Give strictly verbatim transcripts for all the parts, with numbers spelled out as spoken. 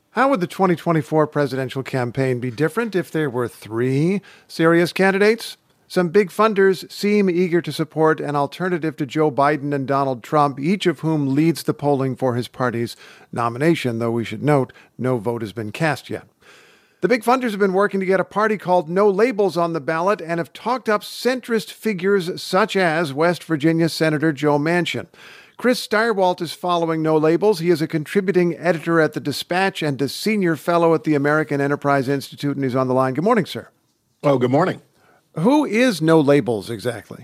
How would the twenty twenty-four presidential campaign be different if there were three serious candidates? Some big funders seem eager to support an alternative to Joe Biden and Donald Trump, each of whom leads the polling for his party's nomination, though we should note no vote has been cast yet. The big funders have been working to get a party called No Labels on the ballot and have talked up centrist figures such as West Virginia Senator Joe Manchin. Chris Stirewalt is following No Labels. He is a contributing editor at The Dispatch and a senior fellow at the American Enterprise Institute, and he's on the line. Good morning, sir. Oh, good morning. Who is No Labels exactly?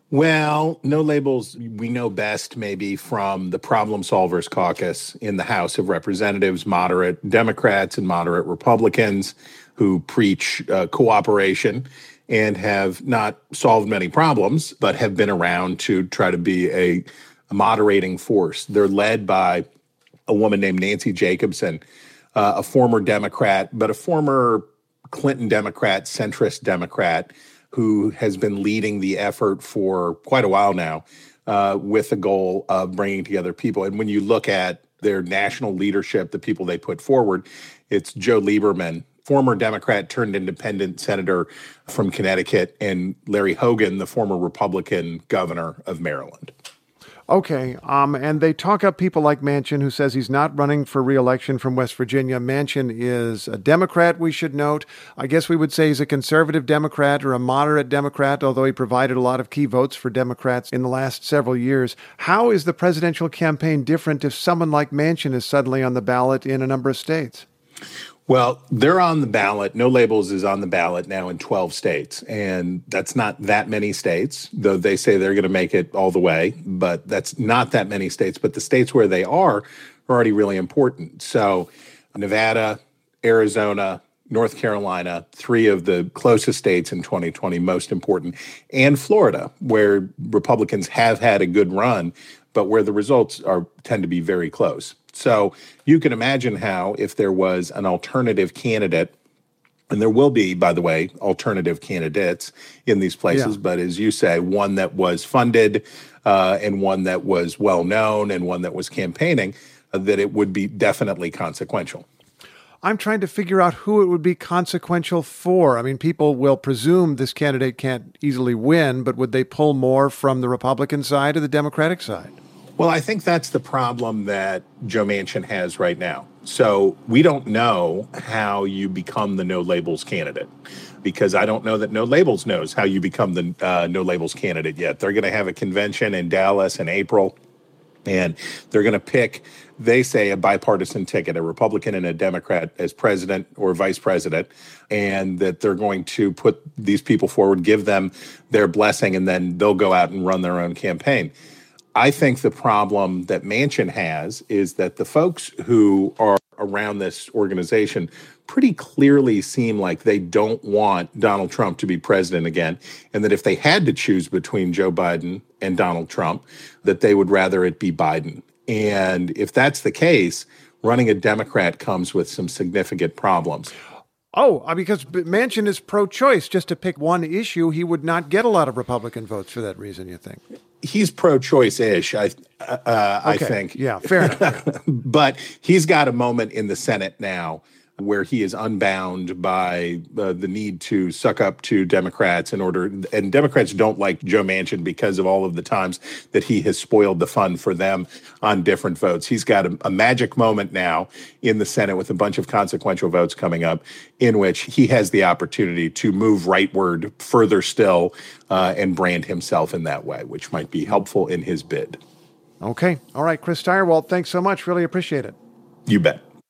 Well, No Labels, we know best maybe from the Problem Solvers Caucus in the House of Representatives, moderate Democrats and moderate Republicans who preach uh, cooperation and have not solved many problems, but have been around to try to be a, a moderating force. They're led by a woman named Nancy Jacobson, uh, a former Democrat, but a former Clinton Democrat, centrist Democrat, who has been leading the effort for quite a while now uh, with the goal of bringing together people. And when you look at their national leadership, the people they put forward, it's Joe Lieberman, former Democrat turned independent senator from Connecticut, and Larry Hogan, the former Republican governor of Maryland. Okay, um, and they talk up people like Manchin, who says he's not running for re-election from West Virginia. Manchin is a Democrat, we should note. I guess we would say he's a conservative Democrat or a moderate Democrat, although he provided a lot of key votes for Democrats in the last several years. How is the presidential campaign different if someone like Manchin is suddenly on the ballot in a number of states? Well, they're on the ballot. No Labels is on the ballot now in twelve states, and that's not that many states, though they say they're going to make it all the way, but that's not that many states. But the states where they are are already really important. So Nevada, Arizona, North Carolina, three of the closest states in twenty twenty, most important, and Florida, where Republicans have had a good run, but where the results are tend to be very close. So you can imagine how if there was an alternative candidate, and there will be, by the way, alternative candidates in these places, yeah. But as you say, one that was funded uh, and one that was well-known and one that was campaigning, uh, that it would be definitely consequential. I'm trying to figure out who it would be consequential for. I mean, people will presume this candidate can't easily win, but would they pull more from the Republican side or the Democratic side? Well, I think that's the problem that Joe Manchin has right now. So we don't know how you become the No Labels candidate, because I don't know that No Labels knows how you become the uh, No Labels candidate yet. They're going to have a convention in Dallas in April, and they're going to pick, they say, a bipartisan ticket, a Republican and a Democrat as president or vice president, and that they're going to put these people forward, give them their blessing, and then they'll go out and run their own campaign. I think the problem that Manchin has is that the folks who are around this organization pretty clearly seem like they don't want Donald Trump to be president again, and that if they had to choose between Joe Biden and Donald Trump, that they would rather it be Biden. And if that's the case, running a Democrat comes with some significant problems. Oh, because Manchin is pro-choice. Just to pick one issue, he would not get a lot of Republican votes for that reason, you think? He's pro-choice-ish, I, uh, I okay. think. Yeah, fair enough. But he's got a moment in the Senate now where he is unbound by uh, the need to suck up to Democrats in order, and Democrats don't like Joe Manchin because of all of the times that he has spoiled the fun for them on different votes. He's got a, a magic moment now in the Senate with a bunch of consequential votes coming up in which he has the opportunity to move rightward further still uh, and brand himself in that way, which might be helpful in his bid. Okay. All right, Chris Stirewalt, thanks so much. Really appreciate it. You bet.